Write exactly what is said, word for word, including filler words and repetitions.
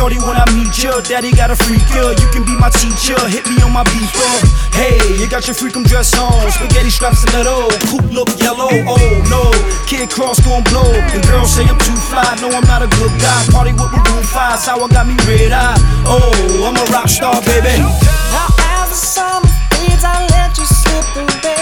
Shorty, when I meet ya, daddy got a freak ya. You can be my teacher, hit me on my beeper. Hey, you got your freakum dress on, spaghetti straps in that old coupe look yellow. Oh no, Kid Cross gon' blow. The girls say I'm too fly, no I'm not a good guy. Party with Maroon five, sour got me red eye. Oh, I'm a rock star, baby. Now as the summer fades, I let you slip away.